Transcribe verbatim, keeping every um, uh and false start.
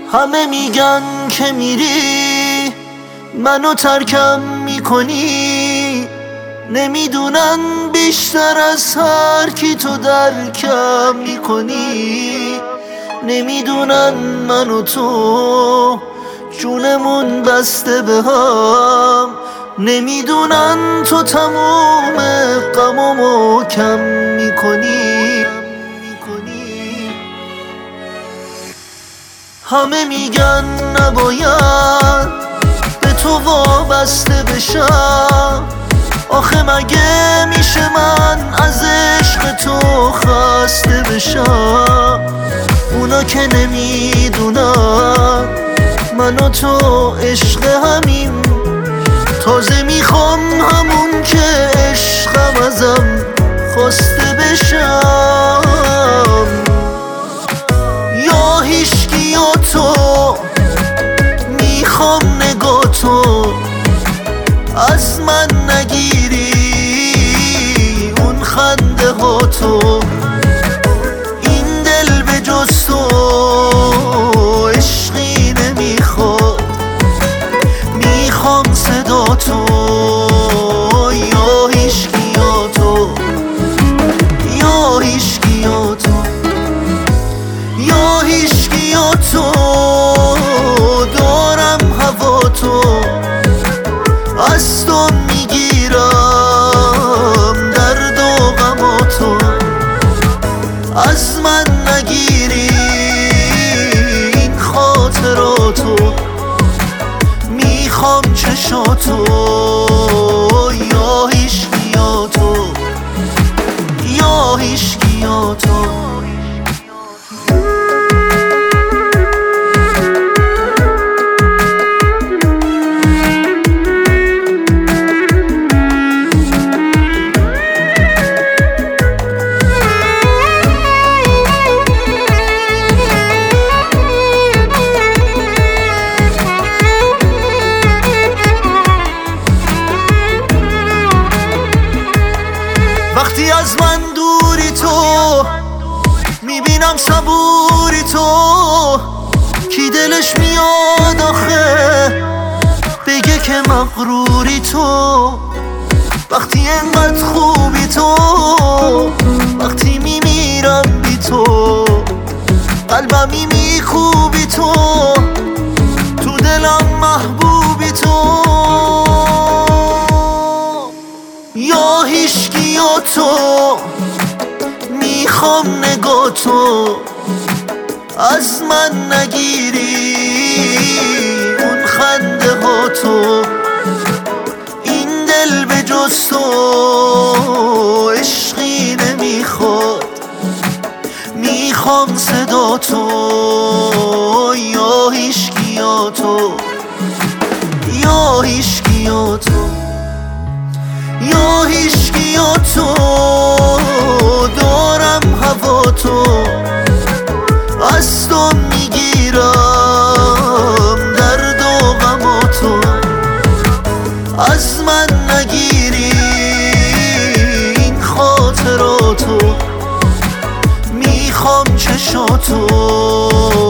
همه میگن که میری منو ترکم میکنی، نمیدونن بیشتر از هر کی تو درکم میکنی. نمیدونن من و تو جونمون بسته به هم، نمیدونن تو تموم غمامو کم میکنی. همه میگن نباید به تو وابسته بشم، آخه مگه میشه من از عشق تو خسته بشم؟ اونا که نمیدونن من و تو عشق همیم، تازه میخوام همون که عشقم ازم خواسته بشم. یا هیچکی یا تو، میخوام نگاه تو از من نگیری، اون خنده ها تو، این دل به جز تو عشقی نمیخواد، میخوام صدا تو. یا هیچکی یا تو، یا هیچکی یا تو، یا هیچکی یا تو، دارم هوا تو، از تو میگیرم درد و غم تو، از من نگیری این خاطراتو، میخوام چشاتو. یا هیچکی یا تو، یا هیچکی یا تو. وقتی از من دوری تو، میبینم صبوری تو، کی دلش میاد آخه بگه که مغروری تو. وقتی انقدر خوبی تو، وقتی میمیرم بی تو، قلبمی میکوبی تو، تو دلم محبوبی تو. یا هیچکی یا تو، میخوام نگاه تو از من نگیری، اون خنده ها تو، این دل به جز تو عشقی نمیخواد، میخوام صدا تو. یا هیچکی یا تو، یا هیچکی یا تو، یا هیچکی یا تو، دارم هوا تو، از تو میگیرم درد و غم تو، از من نگیری این خاطراتو، میخوام چشاتو.